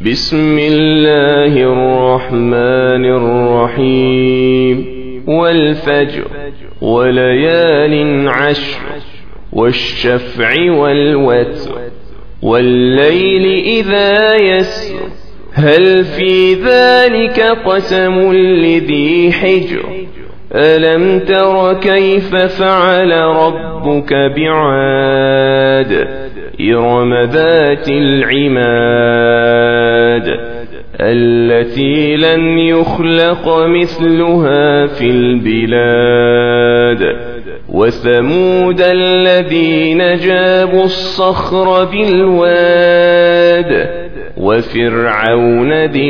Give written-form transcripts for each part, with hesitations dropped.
بسم الله الرحمن الرحيم والفجر وليال عشر والشفع والوتر والليل إذا يسر هل في ذلك قسم لذي حجر ألم تر كيف فعل ربك بعاد إرم ذات العماد التي لم يخلق مثلها في البلاد وثمود الذين جابوا الصخر بالواد وفرعون ذي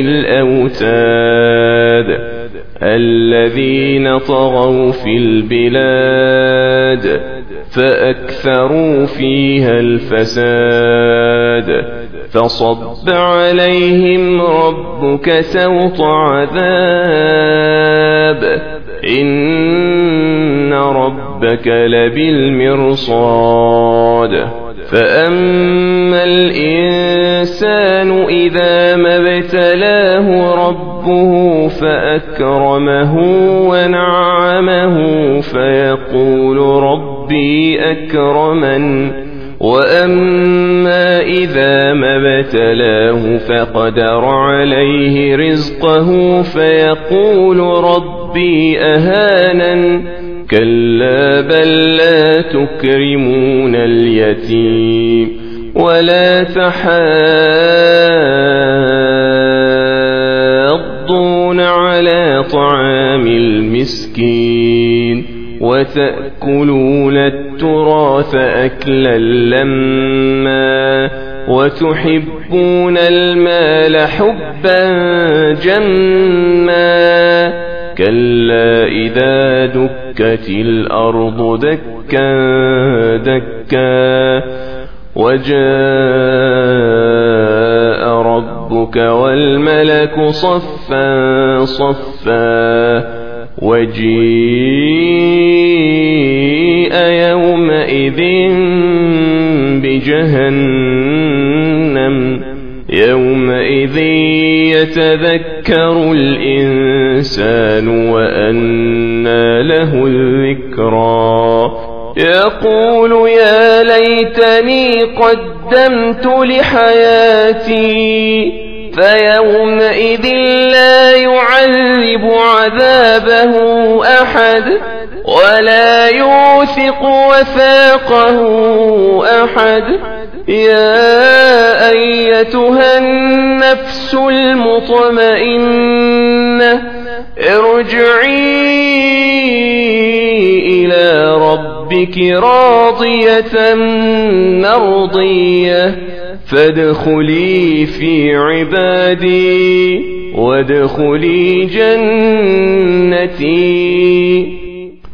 الأوتاد الذين طغوا في البلاد فأكثروا فيها الفساد فصب عليهم ربك سوط عذاب إن ربك لبالمرصاد فأما الإنسان إذا ما ابتلاه ربه فأكرمه ونعمه فيقول ربي أكرمن وأما إذا ما ابتلاه فقدر عليه رزقه فيقول ربي أهانن كلا بل لا تكرمون اليتيم ولا تحاضون على طعام المسكين وتأكلون التراث أكلا لما وتحبون المال حبا جما كلا إذا دكت الأرض دكا دكا وجاء ربك والملك صفا صفا وجيء يومئذ بجهنم يومئذ يتذكر الإنسان وأنى له الذكرى يقول يا ليتني قدمت لحياتي فيومئذ لا يعذب عذابه أحد ولا يوثق وثاقه أحد يا أيتها النفس المطمئنة ارجعي إلى ربك راضية مرضية فادخلي في عبادي وادخلي جنتي